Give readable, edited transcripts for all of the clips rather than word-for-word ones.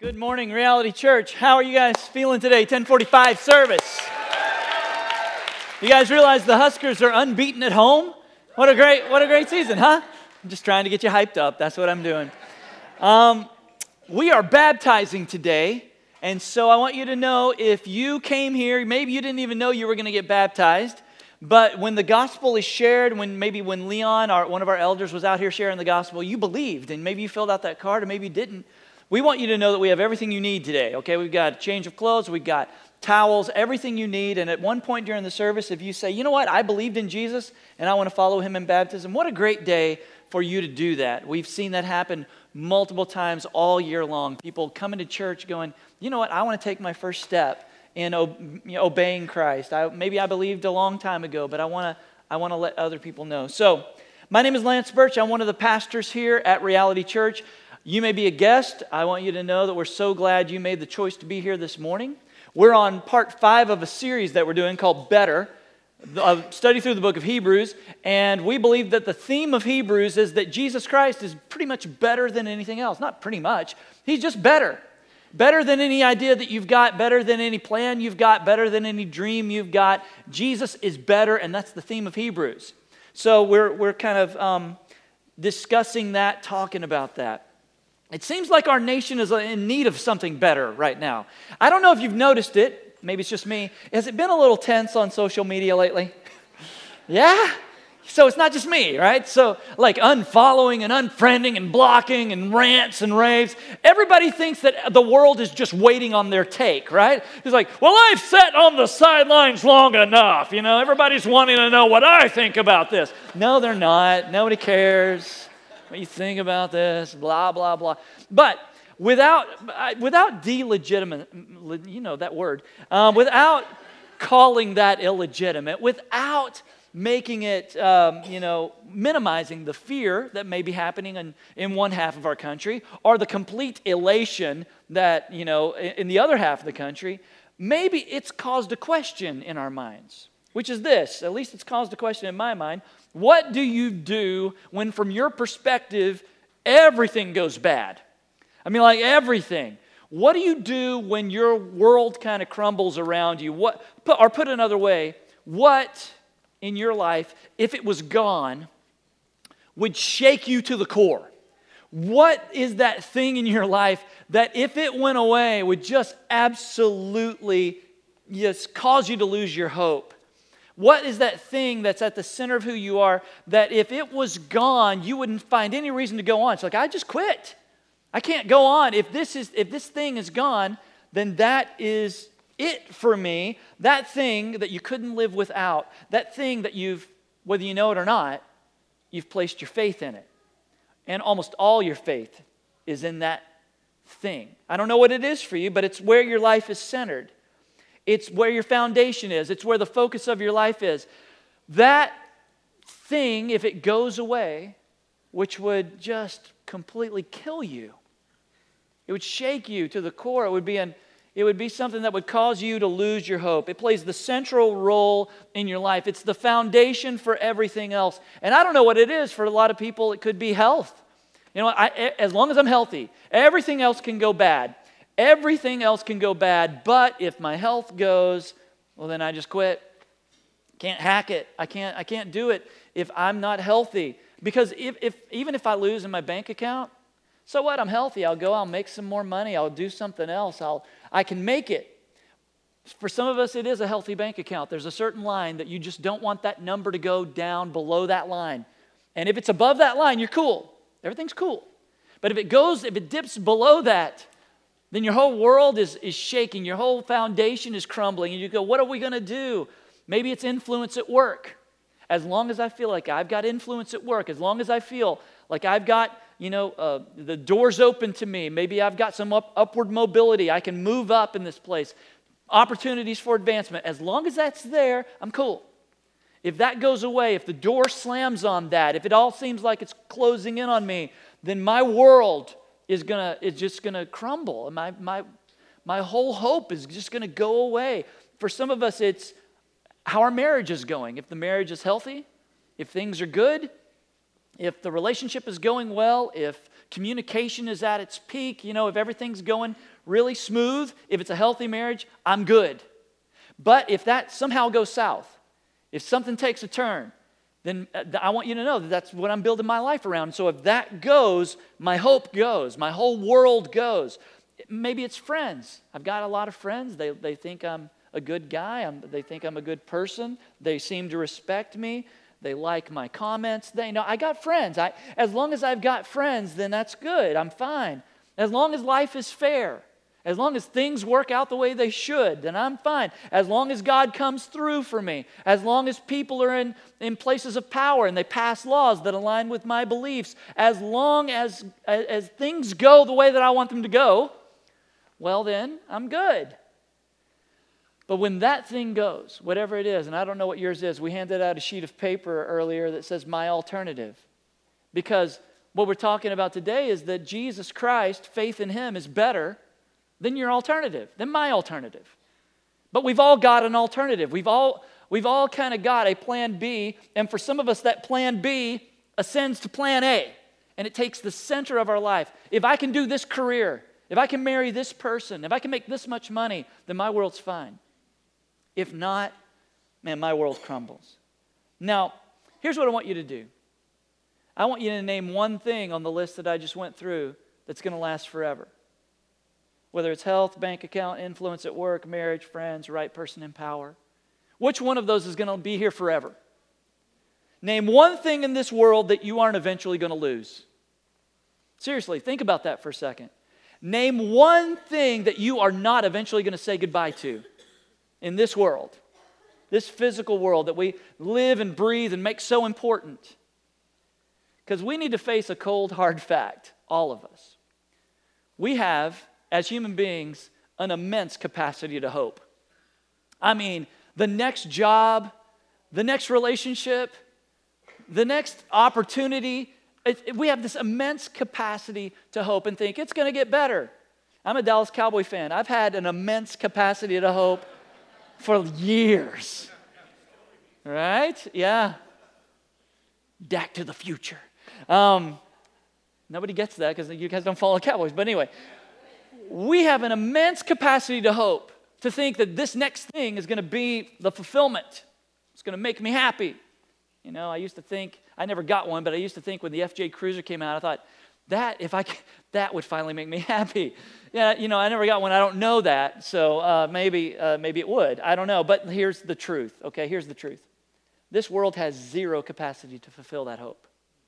Good morning, Reality Church. How are you guys feeling today? 10:45 service. You guys realize the Huskers are unbeaten at home? What a great season, huh? I'm just trying to get you hyped up. That's what I'm doing. We are baptizing today, and so I want you to know if you came here, maybe you didn't even know you were going to get baptized, but when the gospel is shared, when Leon, one of our elders, was out here sharing the gospel, you believed, and maybe you filled out that card, or maybe you didn't. We want you to know that we have everything you need today, okay? We've got a change of clothes, we've got towels, everything you need. And at one point during the service, if you say, you know what, I believed in Jesus and I want to follow him in baptism, what a great day for you to do that. We've seen that happen multiple times all year long. People coming to church going, you know what, I want to take my first step in obeying Christ. Maybe I believed a long time ago, but I want to let other people know. So, my name is Lance Birch. I'm one of the pastors here at Reality Church. You may be a guest. I want you to know that we're so glad you made the choice to be here this morning. We're on part 5 of a series that we're doing called Better, a study through the book of Hebrews, and we believe that the theme of Hebrews is that Jesus Christ is pretty much better than anything else. Not pretty much. He's just better. Better than any idea that you've got, better than any plan you've got, better than any dream you've got. Jesus is better, and that's the theme of Hebrews. So we're kind of discussing that, talking about that. It seems like our nation is in need of something better right now. I don't know if you've noticed it. Maybe it's just me. Has it been a little tense on social media lately? Yeah? So it's not just me, right? So like unfollowing and unfriending and blocking and rants and raves. Everybody thinks that the world is just waiting on their take, right? It's like, well, I've sat on the sidelines long enough. You know, everybody's wanting to know what I think about this. No, they're not. Nobody cares what you think about this, blah, blah, blah. But without delegitimate, you know that word, without calling that illegitimate, without making it, minimizing the fear that may be happening in one half of our country, or the complete elation that, in the other half of the country, maybe it's caused a question in our minds, which is this, at least it's caused a question in my mind. What do you do when, from your perspective, everything goes bad? I mean, like everything. What do you do when your world kind of crumbles around you? Put another way, what in your life, if it was gone, would shake you to the core? What is that thing in your life that, if it went away, would just absolutely just cause you to lose your hope? What is that thing that's at the center of who you are that if it was gone, you wouldn't find any reason to go on? It's like, I just quit. I can't go on. If this thing is gone, then that is it for me. That thing that you couldn't live without, that thing that whether you know it or not, you've placed your faith in it. And almost all your faith is in that thing. I don't know what it is for you, but it's where your life is centered. It's where your foundation is. It's where the focus of your life is. That thing, if it goes away, which would just completely kill you, it would shake you to the core. It would be something that would cause you to lose your hope. It plays the central role in your life. It's the foundation for everything else. And I don't know what it is for a lot of people. It could be health. You know, as long as I'm healthy, everything else can go bad. Everything else can go bad, but if my health goes, well, then I just quit. Can't hack it. I can't do it if I'm not healthy. Because even if I lose in my bank account, so what? I'm healthy. I'll make some more money. I'll do something else. I can make it. For some of us, it is a healthy bank account. There's a certain line that you just don't want that number to go down below that line. And if it's above that line, you're cool. Everything's cool. But if it dips below that, then your whole world is shaking. Your whole foundation is crumbling. And you go, what are we going to do? Maybe it's influence at work. As long as I feel like I've got influence at work, as long as I feel like I've got, the doors open to me, maybe I've got some upward mobility, I can move up in this place, opportunities for advancement. As long as that's there, I'm cool. If that goes away, if the door slams on that, if it all seems like it's closing in on me, then my world is just gonna crumble, and my whole hope is just gonna go away. For some of us, it's how our marriage is going. If the marriage is healthy, if things are good, if the relationship is going well, if communication is at its peak, if everything's going really smooth, if it's a healthy marriage, I'm good. But if that somehow goes south, if something takes a turn, then I want you to know that that's what I'm building my life around. So if that goes, my hope goes, my whole world goes. Maybe it's friends. I've got a lot of friends. They think I'm a good guy. They think I'm a good person. They seem to respect me. They like my comments. I got friends. As long as I've got friends, then that's good. I'm fine. As long as life is fair, as long as things work out the way they should, then I'm fine. As long as God comes through for me, as long as people are in places of power and they pass laws that align with my beliefs, as long as things go the way that I want them to go, well then, I'm good. But when that thing goes, whatever it is, and I don't know what yours is, we handed out a sheet of paper earlier that says my alternative. Because what we're talking about today is that Jesus Christ, faith in Him is better than your alternative, than my alternative. But we've all got an alternative. We've all kind of got a plan B, and for some of us that plan B ascends to plan A, and it takes the center of our life. If I can do this career, if I can marry this person, if I can make this much money, then my world's fine. If not, man, my world crumbles. Now, here's what I want you to do. I want you to name one thing on the list that I just went through that's going to last forever. Whether it's health, bank account, influence at work, marriage, friends, right person in power. Which one of those is going to be here forever? Name one thing in this world that you aren't eventually going to lose. Seriously, think about that for a second. Name one thing that you are not eventually going to say goodbye to in this world, this physical world that we live and breathe and make so important. Because we need to face a cold, hard fact, all of us. We have, as human beings, an immense capacity to hope. I mean, the next job, the next relationship, the next opportunity, we have this immense capacity to hope and think it's going to get better. I'm a Dallas Cowboy fan. I've had an immense capacity to hope for years. Right? Yeah. Back to the future. Nobody gets that because you guys don't follow Cowboys. But anyway, we have an immense capacity to hope, to think that this next thing is going to be the fulfillment. It's going to make me happy. I used to think, I never got one, but I used to think when the FJ Cruiser came out, I thought, that would finally make me happy. Yeah, I never got one. I don't know that, so maybe it would. I don't know, but here's the truth, okay? Here's the truth. This world has zero capacity to fulfill that hope.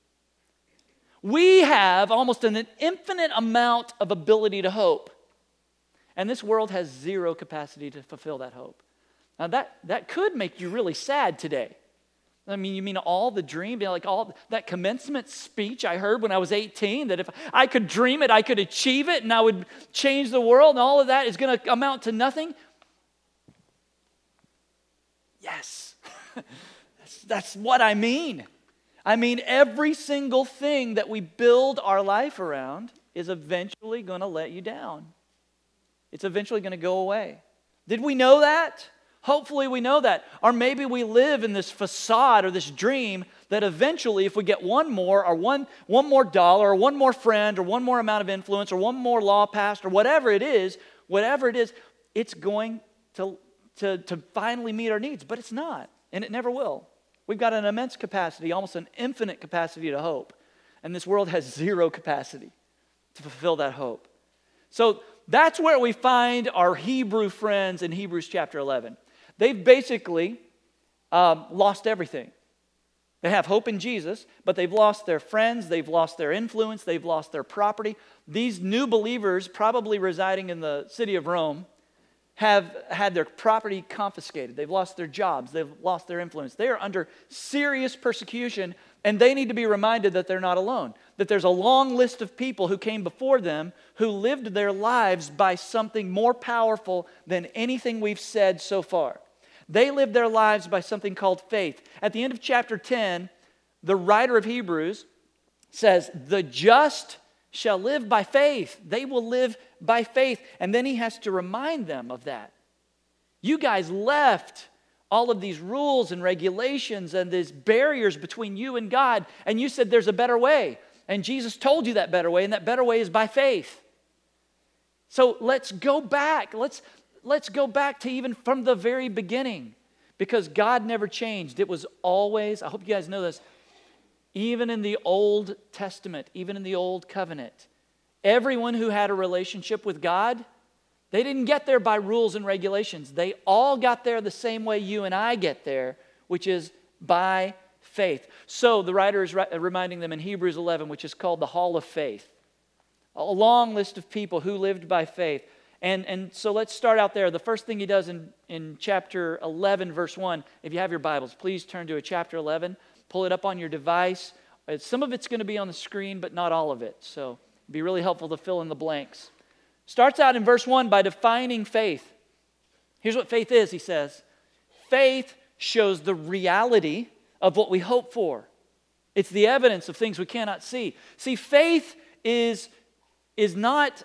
We have almost an infinite amount of ability to hope, and this world has zero capacity to fulfill that hope. Now, that could make you really sad today. I mean, you mean all the dream, like all that commencement speech I heard when I was 18, that if I could dream it, I could achieve it, and I would change the world, and all of that is going to amount to nothing? Yes, that's what I mean. I mean, every single thing that we build our life around is eventually going to let you down. It's eventually going to go away. Did we know that? Hopefully we know that. Or maybe we live in this facade or this dream that eventually if we get one more more dollar or one more friend or one more amount of influence or one more law passed or whatever it is, it's going to finally meet our needs. But it's not, and it never will. We've got an immense capacity, almost an infinite capacity to hope. And this world has zero capacity to fulfill that hope. So that's where we find our Hebrew friends in Hebrews chapter 11. They've basically lost everything. They have hope in Jesus, but they've lost their friends, they've lost their influence, they've lost their property. These new believers, probably residing in the city of Rome, have had their property confiscated. They've lost their jobs, they've lost their influence. They are under serious persecution, and they need to be reminded that they're not alone, that there's a long list of people who came before them who lived their lives by something more powerful than anything we've said so far. They lived their lives by something called faith. At the end of chapter 10, the writer of Hebrews says, the just shall live by faith. They will live by faith. And then he has to remind them of that. You guys left all of these rules and regulations and these barriers between you and God, and you said there's a better way. And Jesus told you that better way, and that better way is by faith. So let's go back. Let's go back to even from the very beginning, because God never changed. It was always, I hope you guys know this, even in the Old Testament, even in the Old Covenant, everyone who had a relationship with God, they didn't get there by rules and regulations. They all got there the same way you and I get there, which is by faith. So the writer is reminding them in Hebrews 11, which is called the Hall of Faith, a long list of people who lived by faith. And so let's start out there. The first thing he does in chapter 11, verse 1, if you have your Bibles, please turn to chapter 11. Pull it up on your device. Some of it's going to be on the screen, but not all of it. So it'd be really helpful to fill in the blanks. Starts out in verse 1 by defining faith. Here's what faith is, he says. Faith shows the reality of what we hope for. It's the evidence of things we cannot see. See, faith is not,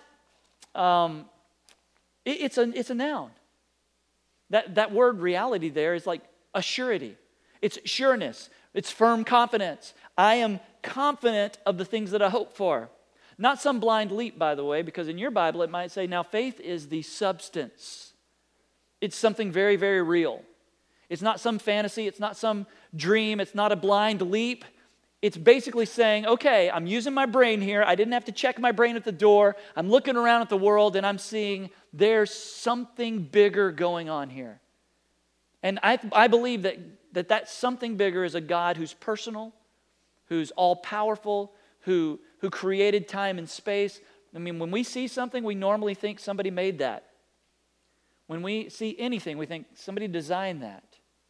it's a noun. That word reality there is like a surety. It's sureness. It's firm confidence. I am confident of the things that I hope for. Not some blind leap, by the way, because in your Bible it might say, now faith is the substance. It's something very, very real. It's not some fantasy. It's not some dream. It's not a blind leap. It's basically saying, okay, I'm using my brain here. I didn't have to check my brain at the door. I'm looking around at the world and I'm seeing there's something bigger going on here. And I believe that something bigger is a God who's personal, who's all-powerful, who created time and space. I mean, when we see something, we normally think somebody made that. When we see anything, we think somebody designed that.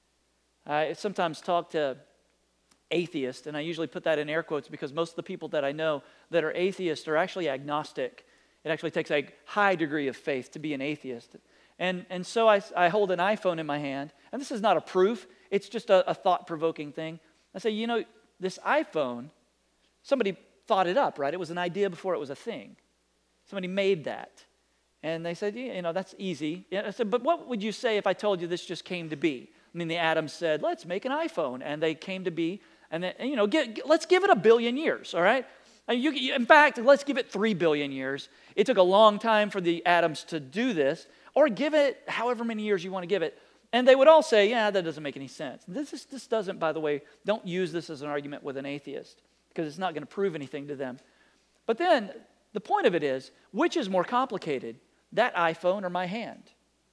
I sometimes talk to atheists, and I usually put that in air quotes because most of the people that I know that are atheists are actually agnostic. It actually takes a high degree of faith to be an atheist. And so I hold an iPhone in my hand, and this is not a proof. It's just a thought-provoking thing. I say, this iPhone, somebody thought it up, right? It was an idea before it was a thing. Somebody made that. And they said, that's easy. I said, but what would you say if I told you this just came to be? I mean, the atoms said, let's make an iPhone. And they came to be. And then, let's give it 1 billion years, all right? In fact, let's give it 3 billion years. It took a long time for the atoms to do this. Or give it however many years you want to give it. And they would all say, yeah, that doesn't make any sense. This doesn't, by the way, don't use this as an argument with an atheist, because it's not going to prove anything to them. But then, the point of it is, which is more complicated, that iPhone or my hand?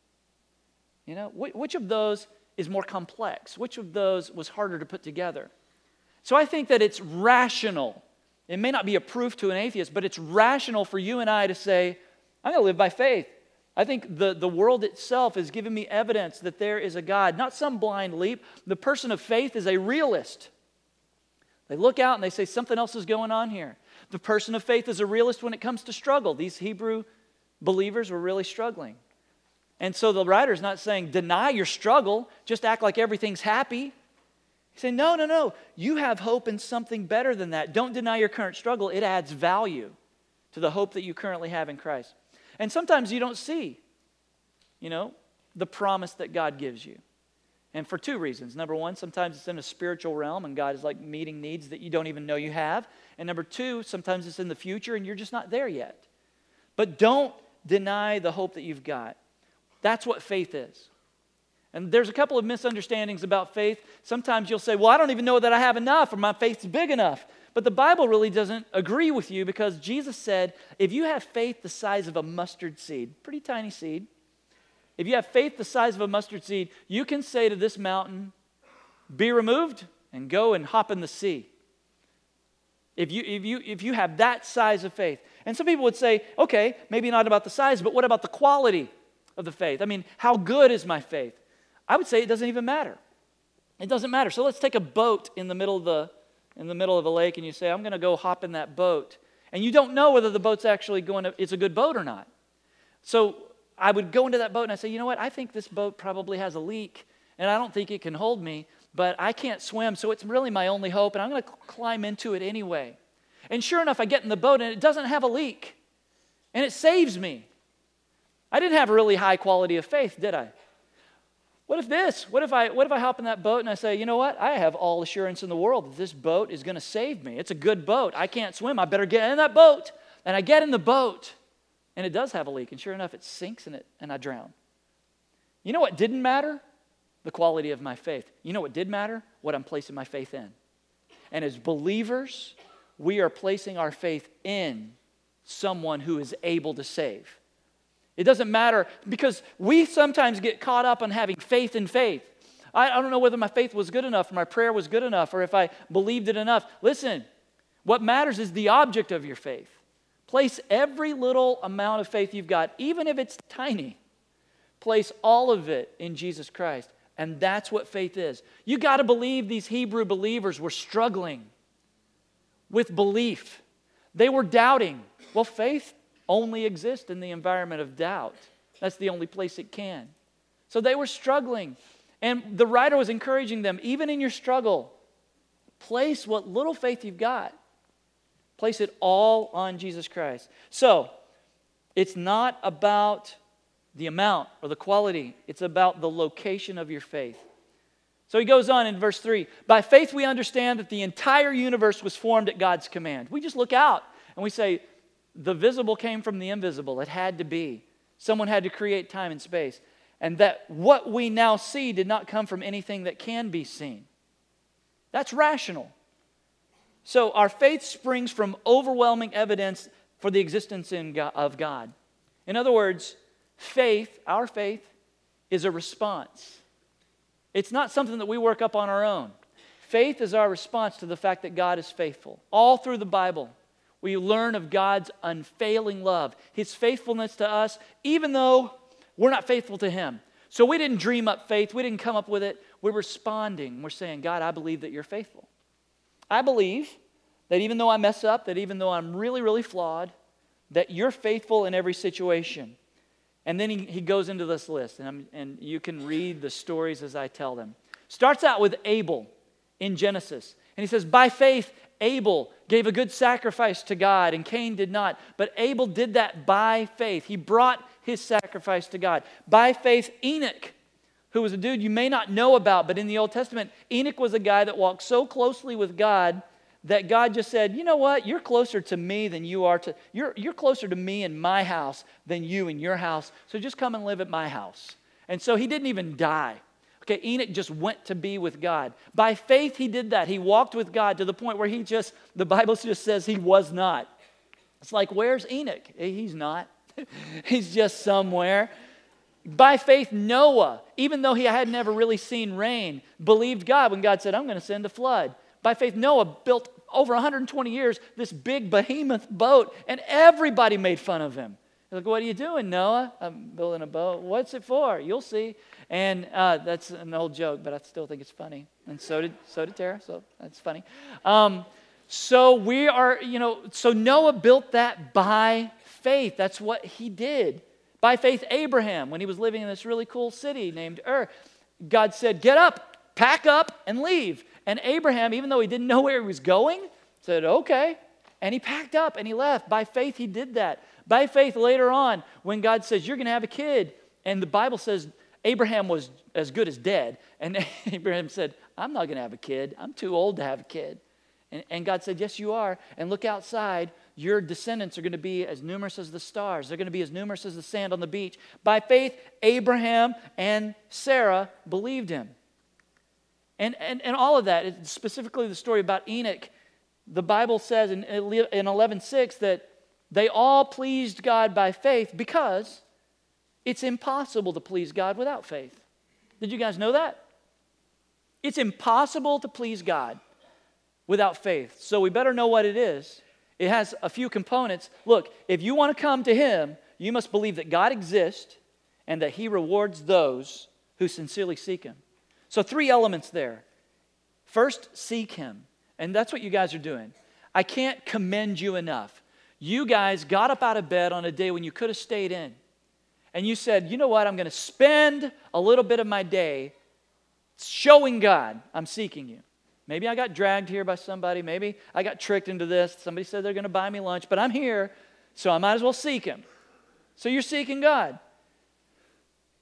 Which of those is more complex? Which of those was harder to put together? So I think that it's rational. It may not be a proof to an atheist, but it's rational for you and I to say, I'm going to live by faith. I think the world itself has given me evidence that there is a God, not some blind leap. The person of faith is a realist. They look out and they say something else is going on here. The person of faith is a realist when it comes to struggle. These Hebrew believers were really struggling. And so the writer's not saying deny your struggle, just act like everything's happy. He's saying, no, you have hope in something better than that. Don't deny your current struggle. It adds value to the hope that you currently have in Christ. And sometimes you don't see, the promise that God gives you. And for two reasons. Number one, sometimes it's in a spiritual realm and God is like meeting needs that you don't even know you have. And number two, sometimes it's in the future and you're just not there yet. But don't deny the hope that you've got. That's what faith is. And there's a couple of misunderstandings about faith. Sometimes you'll say, well, I don't even know that I have enough or my faith's big enough. But the Bible really doesn't agree with you, because Jesus said, if you have faith the size of a mustard seed, pretty tiny seed, if you have faith the size of a mustard seed, you can say to this mountain, be removed and go and hop in the sea. If you have that size of faith. And some people would say, okay, maybe not about the size, but what about the quality of the faith? I mean, how good is my faith? I would say it doesn't even matter. It doesn't matter. So let's take a boat in the middle of a lake, and you say, I'm going to go hop in that boat. And you don't know whether the boat's actually it's a good boat or not. So I would go into that boat and I say, you know what? I think this boat probably has a leak, and I don't think it can hold me, but I can't swim, so it's really my only hope, and I'm going to climb into it anyway. And sure enough, I get in the boat, and it doesn't have a leak, and it saves me. I didn't have a really high quality of faith, did I? What if this? What if I hop in that boat and I say, you know what? I have all assurance in the world that this boat is going to save me. It's a good boat. I can't swim. I better get in that boat. And I get in the boat, and it does have a leak. And sure enough, it sinks in it, and I drown. You know what didn't matter? The quality of my faith. You know what did matter? What I'm placing my faith in. And as believers, we are placing our faith in someone who is able to save. It doesn't matter, because we sometimes get caught up on having faith in faith. I don't know whether my faith was good enough, or my prayer was good enough, or if I believed it enough. Listen, what matters is the object of your faith. Place every little amount of faith you've got, even if it's tiny. Place all of it in Jesus Christ. And that's what faith is. You got to believe these Hebrew believers were struggling with belief. They were doubting. Well, faith only exists in the environment of doubt. That's the only place it can. So they were struggling. And the writer was encouraging them, even in your struggle, place what little faith you've got. Place it all on Jesus Christ. So, it's not about the amount or the quality. It's about the location of your faith. So he goes on in verse 3. By faith we understand that the entire universe was formed at God's command. We just look out and we say, the visible came from the invisible. It had to be. Someone had to create time and space. And that what we now see did not come from anything that can be seen. That's rational. So our faith springs from overwhelming evidence for the existence of God. In other words, faith, our faith, is a response. It's not something that we work up on our own. Faith is our response to the fact that God is faithful. All through the Bible, we learn of God's unfailing love, His faithfulness to us, even though we're not faithful to Him. So we didn't dream up faith. We didn't come up with it. We're responding. We're saying, God, I believe that you're faithful. I believe that even though I mess up, that even though I'm really, really flawed, that you're faithful in every situation. And then he goes into this list, and you can read the stories as I tell them. Starts out with Abel in Genesis. And he says, by faith, Abel gave a good sacrifice to God, and Cain did not. But Abel did that by faith. He brought his sacrifice to God. By faith, Enoch, who was a dude you may not know about, but in the Old Testament, Enoch was a guy that walked so closely with God that God just said, you know what? You're closer to me than you are to, you're closer to me in my house than you in your house. So just come and live at my house. And so he didn't even die. Okay, Enoch just went to be with God. By faith, he did that. He walked with God to the point where the Bible just says he was not. It's like, where's Enoch? He's not. He's just somewhere. By faith, Noah, even though he had never really seen rain, believed God when God said, I'm going to send a flood. By faith, Noah built over 120 years this big behemoth boat, and everybody made fun of him. They're like, what are you doing, Noah? I'm building a boat. What's it for? You'll see. And that's an old joke, but I still think it's funny. And so did Tara, so that's funny. So Noah built that by faith. That's what he did. By faith, Abraham, when he was living in this really cool city named Ur, God said, get up, pack up, and leave. And Abraham, even though he didn't know where he was going, said, okay. And he packed up and he left. By faith, he did that. By faith, later on, when God says, you're going to have a kid, and the Bible says Abraham was as good as dead, and Abraham said, I'm not going to have a kid. I'm too old to have a kid. And God said, yes, you are. And look outside. Your descendants are going to be as numerous as the stars. They're going to be as numerous as the sand on the beach. By faith, Abraham and Sarah believed him. And all of that, specifically the story about Enoch, the Bible says in 11:6 that they all pleased God by faith because it's impossible to please God without faith. Did you guys know that? It's impossible to please God without faith. So we better know what it is. It has a few components. Look, if you want to come to Him, you must believe that God exists and that He rewards those who sincerely seek Him. So 3 elements there. First, seek Him. And that's what you guys are doing. I can't commend you enough. You guys got up out of bed on a day when you could have stayed in. And you said, you know what, I'm going to spend a little bit of my day showing God I'm seeking you. Maybe I got dragged here by somebody. Maybe I got tricked into this. Somebody said they're going to buy me lunch, but I'm here, so I might as well seek Him. So you're seeking God.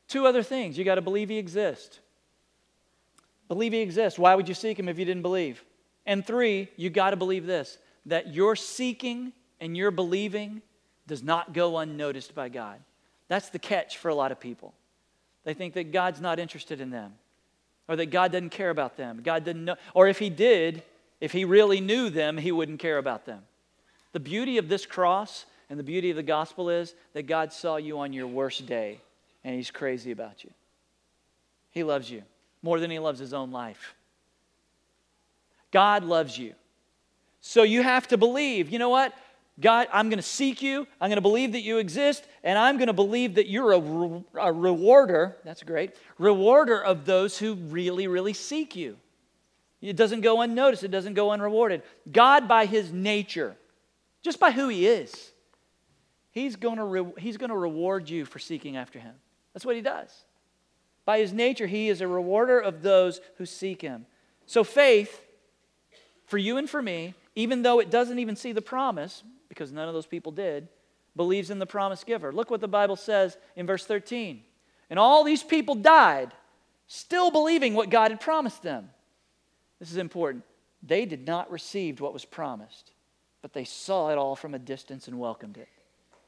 Two other things. You got to believe He exists. Believe He exists. Why would you seek Him if you didn't believe? And three, you got to believe this, that your seeking and your believing does not go unnoticed by God. That's the catch for a lot of people. They think that God's not interested in them, or that God doesn't care about them. God didn't know, or if He did, if He really knew them, He wouldn't care about them. The beauty of this cross and the beauty of the gospel is that God saw you on your worst day, and He's crazy about you. He loves you more than He loves His own life. God loves you. So you have to believe, you know what? God, I'm going to seek you. I'm going to believe that you exist, and I'm going to believe that you're a rewarder. That's great. Rewarder of those who really, really seek you. It doesn't go unnoticed. It doesn't go unrewarded. God, by His nature, just by who He is, He's going to reward you for seeking after Him. That's what He does. By His nature, He is a rewarder of those who seek Him. So faith, for you and for me, even though it doesn't even see the promise, because none of those people did, believes in the promise giver. Look what the Bible says in verse 13. And all these people died, still believing what God had promised them. This is important. They did not receive what was promised, but they saw it all from a distance and welcomed it.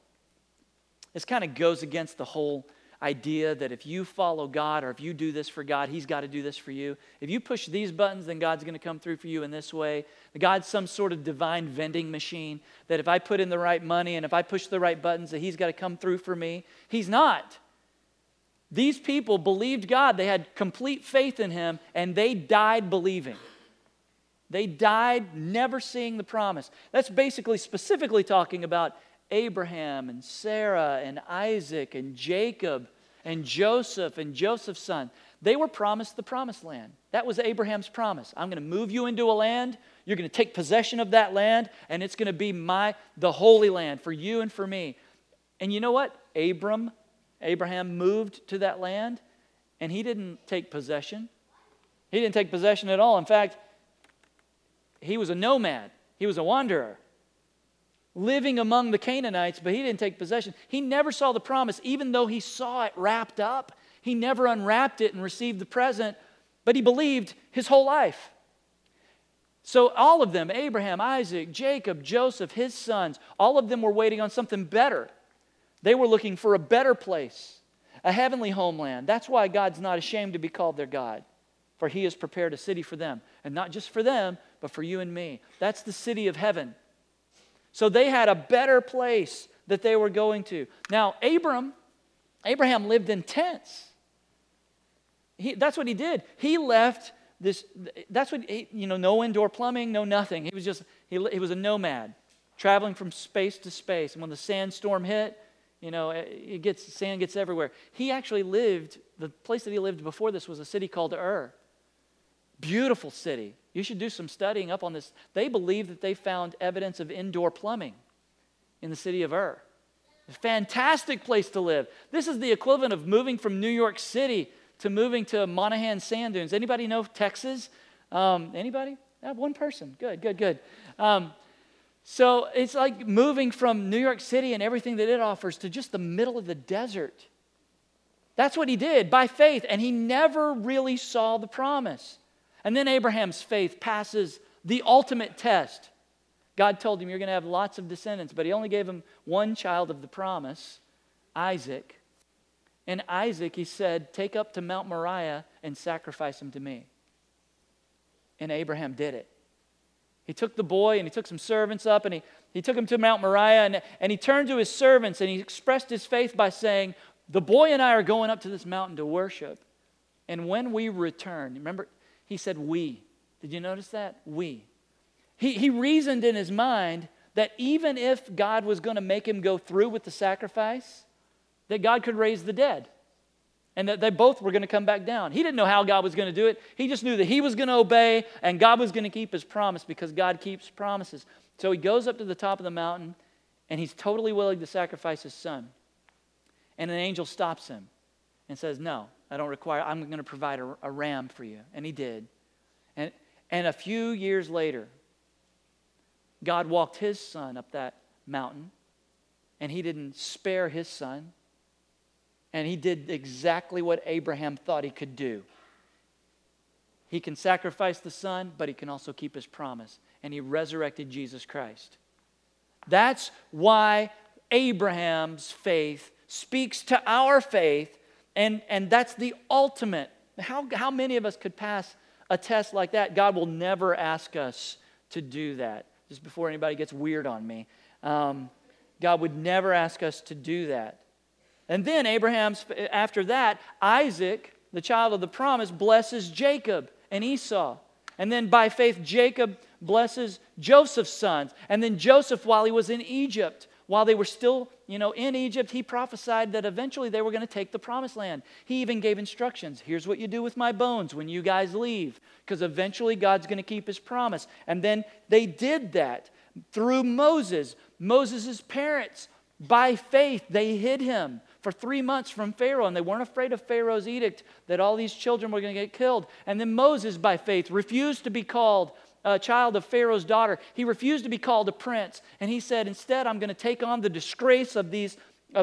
This kind of goes against the whole idea that if you follow God or if you do this for God, He's got to do this for you. If you push these buttons, then God's going to come through for you in this way. God's some sort of divine vending machine that if I put in the right money and if I push the right buttons, that He's got to come through for me. He's not. These people believed God. They had complete faith in Him, and they died believing. They died never seeing the promise. That's basically specifically talking about Abraham and Sarah and Isaac and Jacob and Joseph and Joseph's son. They were promised the promised land. That was Abraham's promise. I'm going to move you into a land. You're going to take possession of that land, and it's going to be the holy land for you and for me. And you know what? Abraham moved to that land, and he didn't take possession. He didn't take possession at all. In fact, he was a nomad. He was a wanderer, living among the Canaanites, but he didn't take possession. He never saw the promise, even though he saw it wrapped up. He never unwrapped it and received the present, but he believed his whole life. So all of them, Abraham, Isaac, Jacob, Joseph, his sons, all of them were waiting on something better. They were looking for a better place, a heavenly homeland. That's why God's not ashamed to be called their God, for He has prepared a city for them. And not just for them, but for you and me. That's the city of heaven. So they had a better place that they were going to. Now, Abraham lived in tents. That's what he did. He left this, no indoor plumbing, no nothing. He was a nomad, traveling from space to space. And when the sandstorm hit, sand gets everywhere. He actually the place that he lived before this was a city called Ur. Beautiful city. You should do some studying up on this. They believe that they found evidence of indoor plumbing in the city of Ur. A fantastic place to live. This is the equivalent of moving from New York City to moving to Monaghan Sand Dunes. Anybody know Texas? Anybody? One person. Good. So it's like moving from New York City and everything that it offers to just the middle of the desert. That's what he did by faith, and he never really saw the promise. And then Abraham's faith passes the ultimate test. God told him, you're going to have lots of descendants, but He only gave him one child of the promise, Isaac. And Isaac, He said, take up to Mount Moriah and sacrifice him to me. And Abraham did it. He took the boy and he took some servants up and he took him to Mount Moriah and he turned to his servants and he expressed his faith by saying, the boy and I are going up to this mountain to worship. And when we return, remember, he said we. Did you notice that? We. He reasoned in his mind that even if God was going to make him go through with the sacrifice, that God could raise the dead. And that they both were going to come back down. He didn't know how God was going to do it. He just knew that he was going to obey and God was going to keep His promise because God keeps promises. So he goes up to the top of the mountain and he's totally willing to sacrifice his son. And an angel stops him and says, no, I'm going to provide a ram for you. And he did. And a few years later, God walked His son up that mountain and He didn't spare His son. And he did exactly what Abraham thought he could do. He can sacrifice the son, but he can also keep his promise. And he resurrected Jesus Christ. That's why Abraham's faith speaks to our faith, and that's the ultimate. How many of us could pass a test like that? God will never ask us to do that. Just before anybody gets weird on me. God would never ask us to do that. And then after that, Isaac, the child of the promise, blesses Jacob and Esau. And then by faith, Jacob blesses Joseph's sons. And then Joseph, while he was in Egypt, while they were still, in Egypt, he prophesied that eventually they were going to take the promised land. He even gave instructions. Here's what you do with my bones when you guys leave, because eventually God's going to keep his promise. And then they did that through Moses. Moses' parents, by faith, they hid him for 3 months from Pharaoh, and they weren't afraid of Pharaoh's edict that all these children were going to get killed. And then Moses, by faith, refused to be called a child of Pharaoh's daughter. He refused to be called a prince, and he said, instead, I'm going to take on the disgrace of this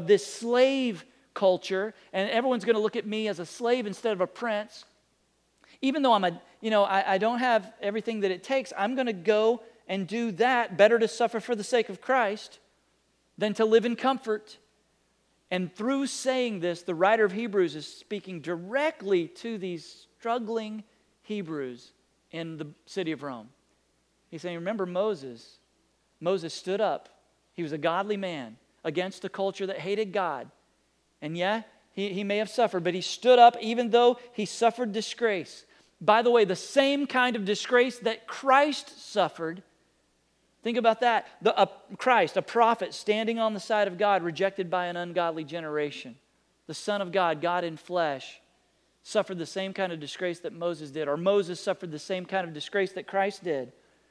slave culture, and everyone's going to look at me as a slave instead of a prince. Even though I don't have everything that it takes, I'm going to go and do that. Better to suffer for the sake of Christ than to live in comfort. And through saying this, the writer of Hebrews is speaking directly to these struggling Hebrews in the city of Rome. He's saying, remember Moses. Moses stood up. He was a godly man against a culture that hated God. And yeah, he may have suffered, but he stood up even though he suffered disgrace. By the way, the same kind of disgrace that Christ suffered. Think about that. Christ, a prophet standing on the side of God, rejected by an ungodly generation. The Son of God, God in flesh, suffered the same kind of disgrace that Moses did. Or Moses suffered the same kind of disgrace that Christ did.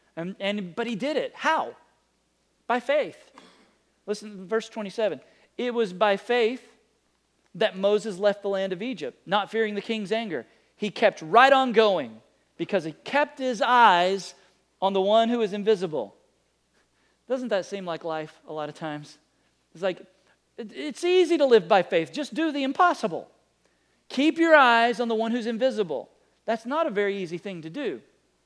But he did it. How? By faith. Listen to verse 27. It was by faith that Moses left the land of Egypt, not fearing the king's anger. He kept right on going because he kept his eyes on the one who is invisible. Doesn't that seem like life a lot of times? It's like, it's easy to live by faith. Just do the impossible. Keep your eyes on the one who's invisible. That's not a very easy thing to do.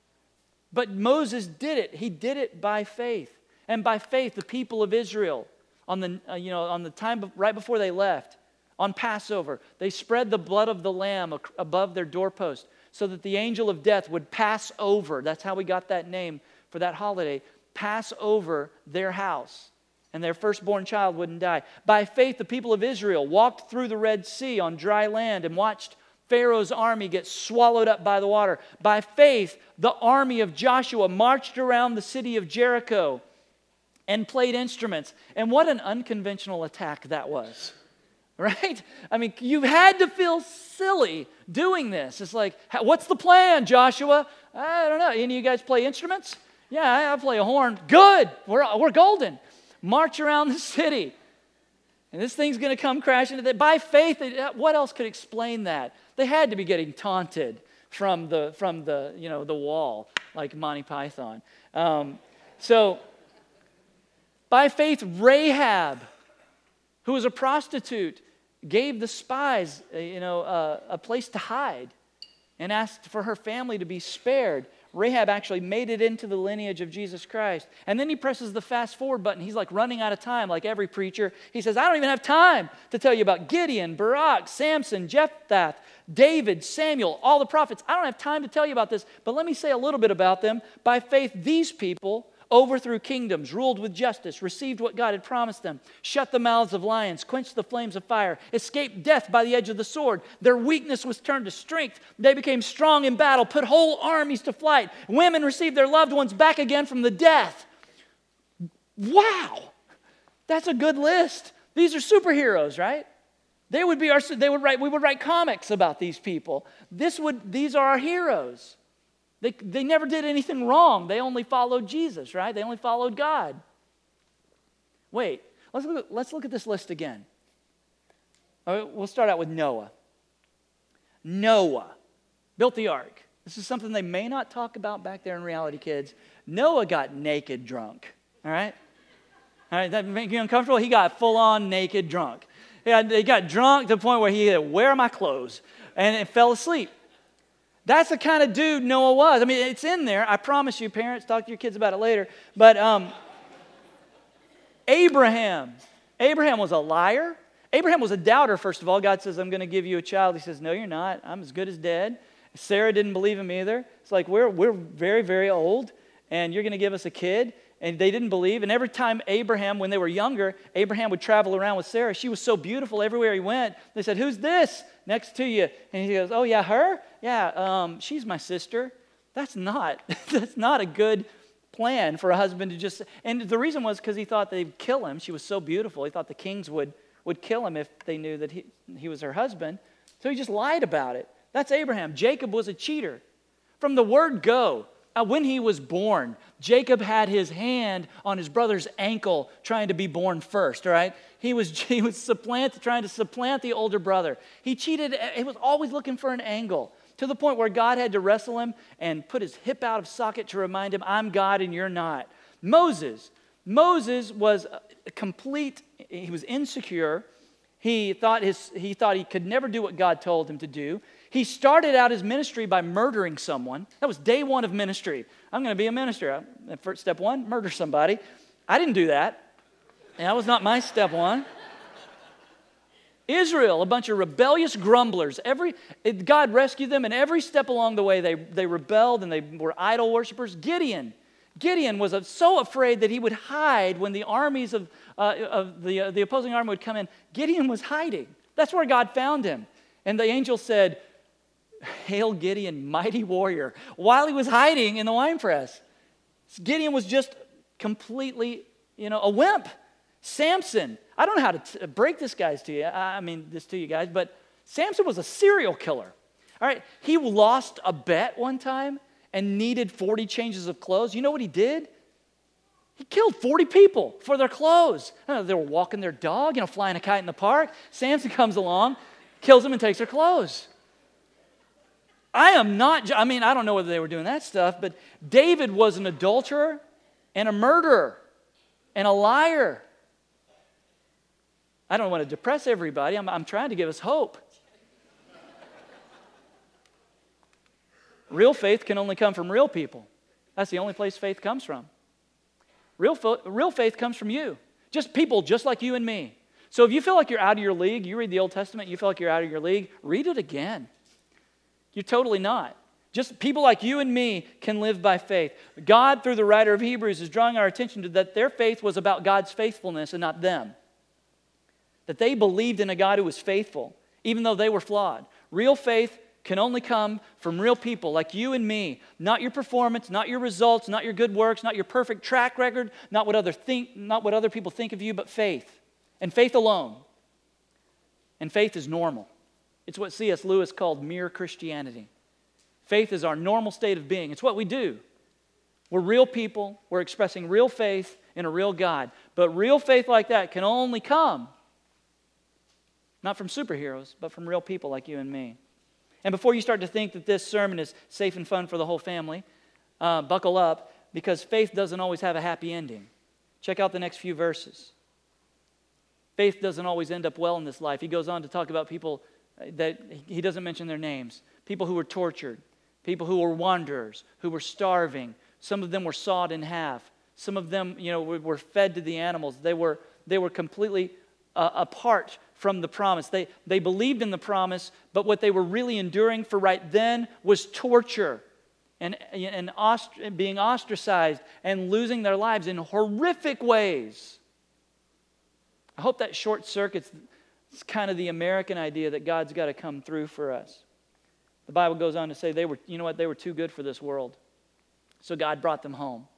But Moses did it. He did it by faith. And by faith, the people of Israel, on the time right before they left, on Passover, they spread the blood of the lamb above their doorpost so that the angel of death would pass over. That's how we got that name for that holiday. Pass over their house, and their firstborn child wouldn't die. By faith, the people of Israel walked through the Red Sea on dry land and watched Pharaoh's army get swallowed up by the water. By faith, the army of Joshua marched around the city of Jericho and played instruments. And what an unconventional attack that was, right? I mean, you had to feel silly doing this. It's like, what's the plan, Joshua? I don't know. Any of you guys play instruments? Yeah, I play a horn. Good. We're golden. March around the city. And this thing's going to come crashing. By faith, what else could explain that? They had to be getting taunted from the wall, like Monty Python. So, by faith, Rahab, who was a prostitute, gave the spies, a place to hide and asked for her family to be spared. Rahab actually made it into the lineage of Jesus Christ. And then he presses the fast forward button. He's like running out of time, like every preacher. He says, I don't even have time to tell you about Gideon, Barak, Samson, Jephthah, David, Samuel, all the prophets. I don't have time to tell you about this, but let me say a little bit about them. By faith, these people overthrew kingdoms, ruled with justice, received what God had promised them, shut the mouths of lions, quenched the flames of fire, escaped death by the edge of the sword. Their weakness was turned to strength. They became strong in battle, put whole armies to flight. Women received their loved ones back again from the death. Wow! That's a good list. These are superheroes, right? We would write comics about these people. These are our heroes. They never did anything wrong. They only followed Jesus, right? They only followed God. Wait, let's look at this list again. All right, we'll start out with Noah. Noah built the ark. This is something they may not talk about back there in Reality Kids. Noah got naked drunk, all right? All right, that make you uncomfortable? He got full-on naked drunk. He got drunk to the point where he said, "Where are my clothes?" And fell asleep. That's the kind of dude Noah was. I mean, it's in there. I promise you, parents, talk to your kids about it later. But Abraham was a liar. Abraham was a doubter, first of all. God says, "I'm going to give you a child." He says, "No, you're not. I'm as good as dead." Sarah didn't believe him either. It's like, we're very, very old, and you're going to give us a kid. And they didn't believe. And every time Abraham, when they were younger, Abraham would travel around with Sarah. She was so beautiful everywhere he went. They said, "Who's this next to you?" And he goes, "Oh, yeah, her? Yeah, she's my sister." That's not a good plan for a husband to just... And the reason was because he thought they'd kill him. She was so beautiful. He thought the kings would kill him if they knew that he was her husband. So he just lied about it. That's Abraham. Jacob was a cheater. From the word go... When he was born, Jacob had his hand on his brother's ankle trying to be born first, all right? He was trying to supplant the older brother. He cheated. He was always looking for an angle to the point where God had to wrestle him and put his hip out of socket to remind him, "I'm God and you're not." Moses was complete. He was insecure. He thought he could never do what God told him to do. He started out his ministry by murdering someone. That was day one of ministry. I'm going to be a minister. First step one, murder somebody. I didn't do that. That was not my step one. Israel, a bunch of rebellious grumblers. God rescued them, and every step along the way they rebelled and they were idol worshipers. Gideon was so afraid that he would hide when the armies of the opposing army would come in. Gideon was hiding. That's where God found him. And the angel said, "Hail Gideon, mighty warrior," while he was hiding in the winepress. Gideon was just completely, a wimp. Samson, I don't know how to break this to you guys, but Samson was a serial killer. All right, he lost a bet one time and needed 40 changes of clothes. You know what he did? He killed 40 people for their clothes. They were walking their dog, flying a kite in the park. Samson comes along, kills them and takes their clothes. I don't know whether they were doing that stuff, but David was an adulterer and a murderer and a liar. I don't want to depress everybody. I'm trying to give us hope. Real faith can only come from real people. That's the only place faith comes from. Real faith comes from you. Just people just like you and me. So if you feel like you're out of your league, you read the Old Testament, you feel like you're out of your league, read it again. You're totally not. Just people like you and me can live by faith. God, through the writer of Hebrews, is drawing our attention to that their faith was about God's faithfulness and not them. That they believed in a God who was faithful, even though they were flawed. Real faith can only come from real people like you and me. Not your performance, not your results, not your good works, not your perfect track record, not what other people think of you, but faith. And faith alone. And faith is normal. It's what C.S. Lewis called mere Christianity. Faith is our normal state of being. It's what we do. We're real people. We're expressing real faith in a real God. But real faith like that can only come not from superheroes, but from real people like you and me. And before you start to think that this sermon is safe and fun for the whole family, buckle up, because faith doesn't always have a happy ending. Check out the next few verses. Faith doesn't always end up well in this life. He goes on to talk about people that he doesn't mention their names. People who were tortured, people who were wanderers, who were starving. Some of them were sawed in half. Some of them, were fed to the animals. They were completely apart from the promise. They believed in the promise, but what they were really enduring for right then was torture and being ostracized and losing their lives in horrific ways. I hope that short circuits kind of the American idea that God's got to come through for us. The Bible goes on to say they were too good for this world. So God brought them home.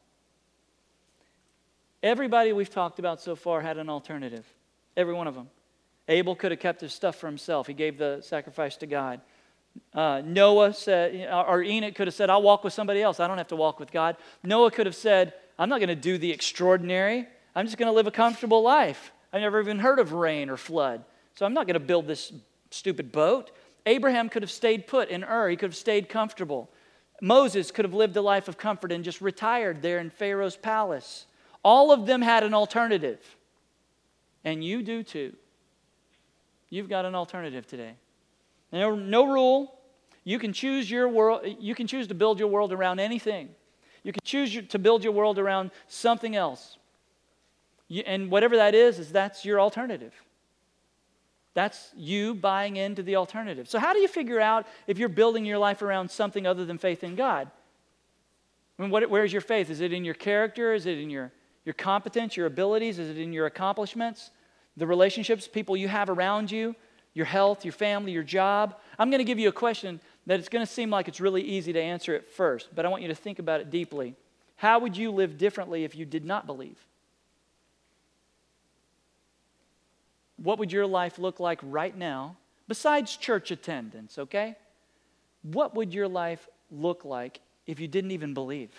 Everybody we've talked about so far had an alternative. Every one of them. Abel could have kept his stuff for himself. He gave the sacrifice to God. Noah said, or Enoch could have said, I'll walk with somebody else. I don't have to walk with God. Noah could have said, I'm not going to do the extraordinary. I'm just going to live a comfortable life. I've never even heard of rain or flood. So I'm not going to build this stupid boat. Abraham could have stayed put in Ur. He could have stayed comfortable. Moses could have lived a life of comfort and just retired there in Pharaoh's palace. All of them had an alternative. And you do too. You've got an alternative today. No rule. You can choose your world. You can choose to build your world around anything. You can choose to build your world around something else. And whatever that is that's your alternative. That's you buying into the alternative. So how do you figure out if you're building your life around something other than faith in God? I mean, where's your faith? Is it in your character? Is it in your competence, your abilities? Is it in your accomplishments? The relationships, people you have around you, your health, your family, your job? I'm going to give you a question that it's going to seem like it's really easy to answer at first, but I want you to think about it deeply. How would you live differently if you did not believe? What would your life look like right now, besides church attendance, okay? What would your life look like if you didn't even believe?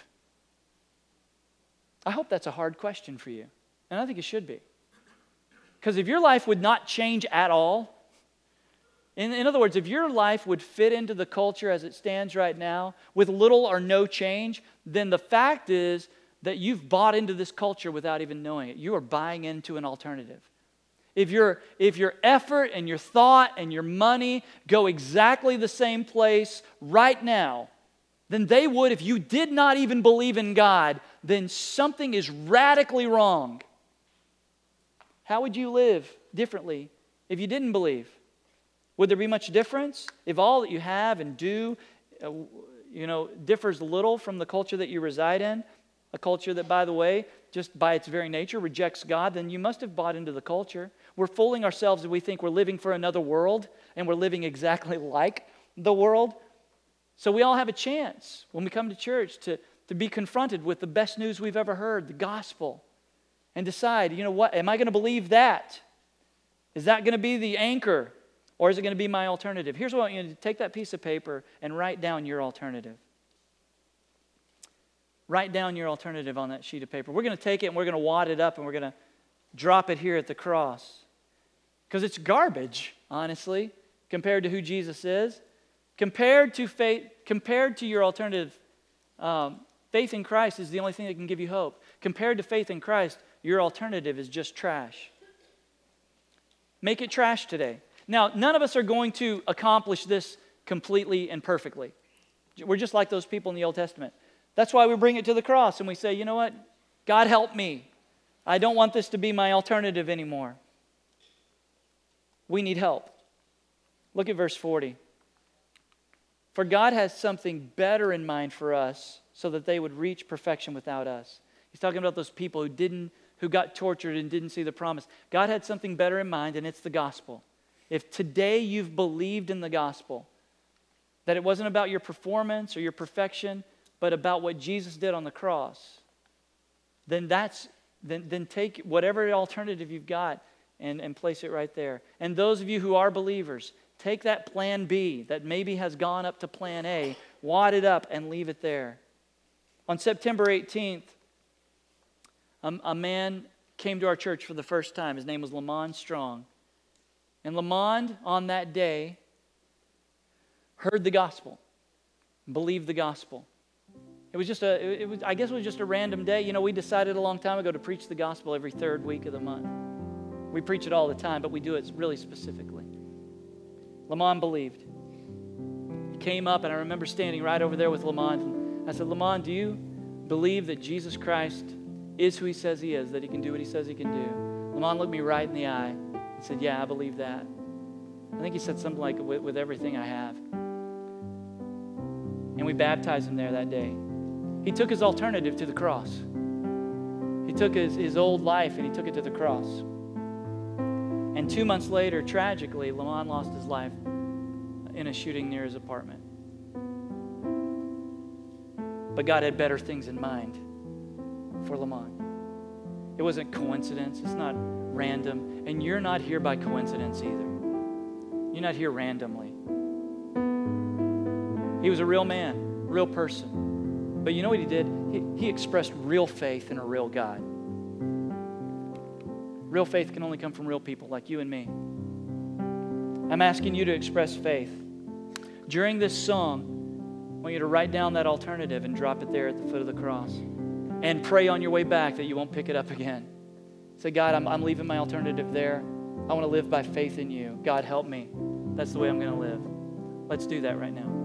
I hope that's a hard question for you, and I think it should be. Because if your life would not change at all, in other words, if your life would fit into the culture as it stands right now with little or no change, then the fact is that you've bought into this culture without even knowing it. You are buying into an alternative. If your effort and your thought and your money go exactly the same place right now than they would if you did not even believe in God, then something is radically wrong. How would you live differently if you didn't believe? Would there be much difference if all that you have and do, differs little from the culture that you reside in? A culture that, by the way, just by its very nature rejects God, then you must have bought into the culture. We're fooling ourselves if we think we're living for another world and we're living exactly like the world. So we all have a chance when we come to church to be confronted with the best news we've ever heard, the gospel, and decide, what, am I going to believe that? Is that going to be the anchor, or is it going to be my alternative? Here's what I want you to do. Take that piece of paper and write down your alternative. Write down your alternative on that sheet of paper. We're going to take it and we're going to wad it up and we're going to drop it here at the cross. Because it's garbage, honestly, compared to who Jesus is. Compared to your alternative, faith in Christ is the only thing that can give you hope. Compared to faith in Christ, your alternative is just trash. Make it trash today. Now, none of us are going to accomplish this completely and perfectly. We're just like those people in the Old Testament. That's why we bring it to the cross and we say, you know what? God help me. I don't want this to be my alternative anymore. We need help. Look at verse 40. For God has something better in mind for us so that they would reach perfection without us. He's talking about those people who got tortured and didn't see the promise. God had something better in mind, and it's the gospel. If today you've believed in the gospel, that it wasn't about your performance or your perfection, but about what Jesus did on the cross, then take whatever alternative you've got and place it right there. And those of you who are believers, take that plan B that maybe has gone up to plan A, wad it up and leave it there. On September 18th, a man came to our church for the first time. His name was Lamond Strong. And Lamond, on that day, heard the gospel, believed the gospel. It was just a random day. We decided a long time ago to preach the gospel every third week of the month. We preach it all the time, but we do it really specifically. Lamond believed. He came up, and I remember standing right over there with Lamond. And I said, Lamond, do you believe that Jesus Christ is who he says he is, that he can do what he says he can do? Lamond looked me right in the eye and said, yeah, I believe that. I think he said something like, with everything I have. And we baptized him there that day. He took his alternative to the cross. He took his old life and he took it to the cross. And 2 months later, tragically, Lamond lost his life in a shooting near his apartment. But God had better things in mind for Lamond. It wasn't coincidence. It's not random. And you're not here by coincidence either. You're not here randomly. He was a real man, real person. But you know what he did? He expressed real faith in a real God. Real faith can only come from real people like you and me. I'm asking you to express faith. During this song, I want you to write down that alternative and drop it there at the foot of the cross. And pray on your way back that you won't pick it up again. Say, God, I'm leaving my alternative there. I want to live by faith in you. God, help me. That's the way I'm going to live. Let's do that right now.